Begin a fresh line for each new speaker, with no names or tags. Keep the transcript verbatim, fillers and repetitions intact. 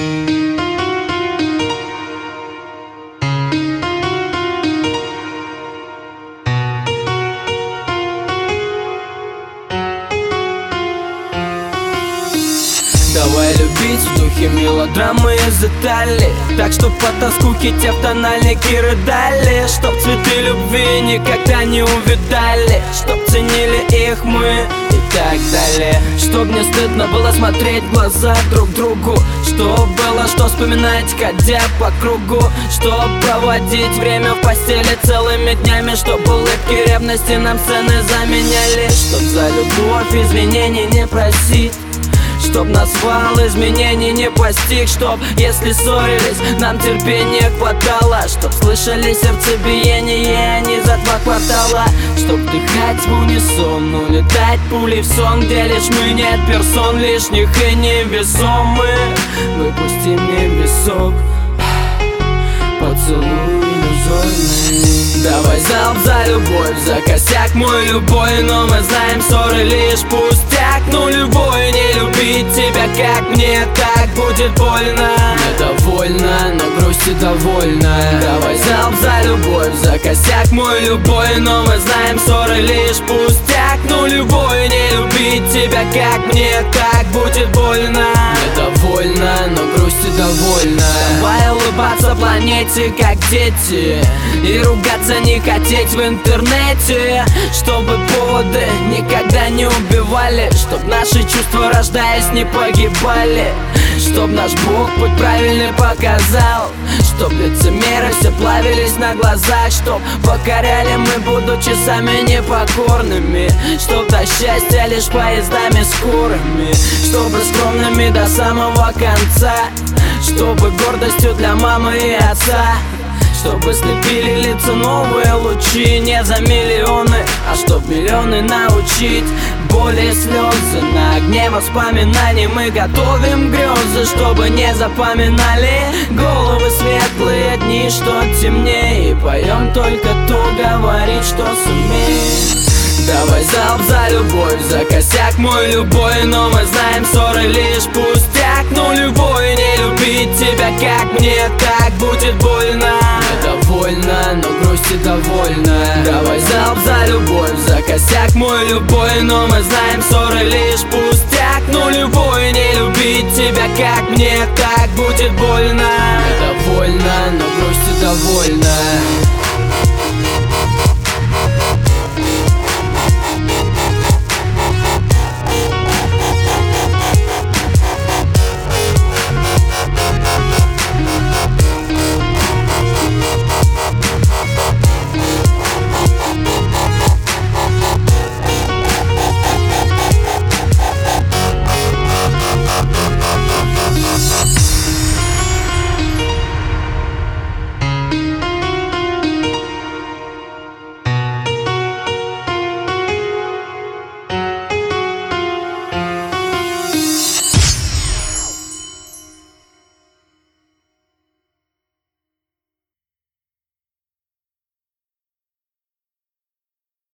Давай любить в духе мелодрамы из Италии, так чтоб по тоскуке те в тональнике рыдали, чтоб цветы любви никогда не увидали, чтоб ценили их мы и так далее. Чтоб не стыдно было смотреть в глаза друг другу, чтоб было что вспоминать, ходя по кругу, чтоб проводить время в постели целыми днями, чтоб улыбки ревности нам сцены заменяли, чтоб за любовь извинений не просить, чтоб назвал изменений не постиг, чтоб, если ссорились, нам терпения хватало, чтоб слышали сердцебиение не за два квартала, чтоб дыхать в унисон, улетать пулей в сон, где лишь мы, нет персон лишних и невесомых. Выпусти мне в висок поцелуй иллюзорный. Давай залп за любовь, за косяк мой любой, но мы знаем, ссоры лишь пустяк. Ну любой, не любить тебя, как мне так будет больно. Недовольна, но грустью довольна. Давай залп за любовь, за косяк мой любой, но мы знаем, ссоры лишь пустяк. Ну любой, не любить тебя, как мне так будет больно. Недовольна, но грустью довольна. Давай улыбаться планете, как дети, и ругаться не хотеть в интернете, чтобы поводы никогда не убивали, чтоб наши чувства, рождаясь, не погибали, чтоб наш Бог путь правильный показал, чтоб лицемеры все плавились на глазах, чтоб покоряли мы, будучи сами непокорными, чтоб до счастья лишь поездами скорыми, чтобы скромными до самого конца, чтобы гордостью для мамы и отца, чтобы слепили лица новые лучи не за миллионы, а чтоб миллионы научить боли и слезы. На огне воспоминаний мы готовим грезы, чтобы не запоминали головы светлые дни, что темнее, и поем только то, говорить, что сумеем. Давай залп за любовь, за косяк мой любой, но мы знаем, ссоры лишь пустяк. Ну любой, не любить тебя, как мне так будет больно. Недовольна, но грустью довольна. Давай залп за любовь, за косяк мой любой, но мы знаем, ссоры лишь пустяк. Ну любой, не любить тебя, как мне так будет больно. Недовольна, но грустью довольна.